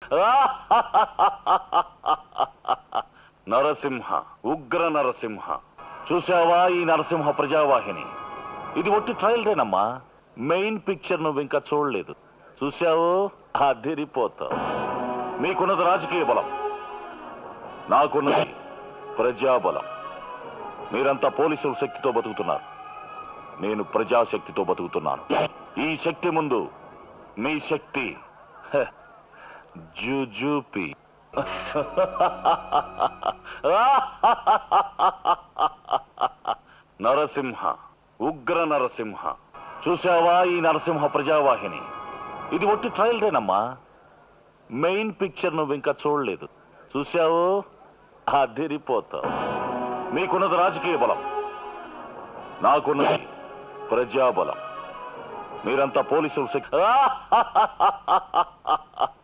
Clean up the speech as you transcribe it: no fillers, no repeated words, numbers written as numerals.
నరసింహ, ఉగ్ర నరసింహ. చూసావా ఈ నరసింహ ప్రజావాహిని? ఇది ఒట్టి ట్రయల్దేనమ్మా. మెయిన్ పిక్చర్ నువ్వు ఇంకా చూడలేదు. చూసావు, అదిరిపోతావు. మీకున్నది రాజకీయ బలం, నాకున్నది ప్రజాబలం. మీరంతా పోలీసుల శక్తితో బతుకుతున్నారు, నేను ప్రజాశక్తితో బతుకుతున్నాను. ఈ శక్తి ముందు మీ శక్తి జుజుపి. నరసింహ, ఉగ్ర నరసింహ. చూసావా ఈ నరసింహ ప్రజావాహిని? ఇది ఒట్టి ట్రయల్దేనమ్మా. మెయిన్ పిక్చర్ నువ్వు ఇంకా చూడలేదు. చూసావు, అదిరిపోతావు. మీకున్నది రాజకీయ బలం, నాకున్నది ప్రజాబలం. మీరంతా పోలీసుల శక్తి.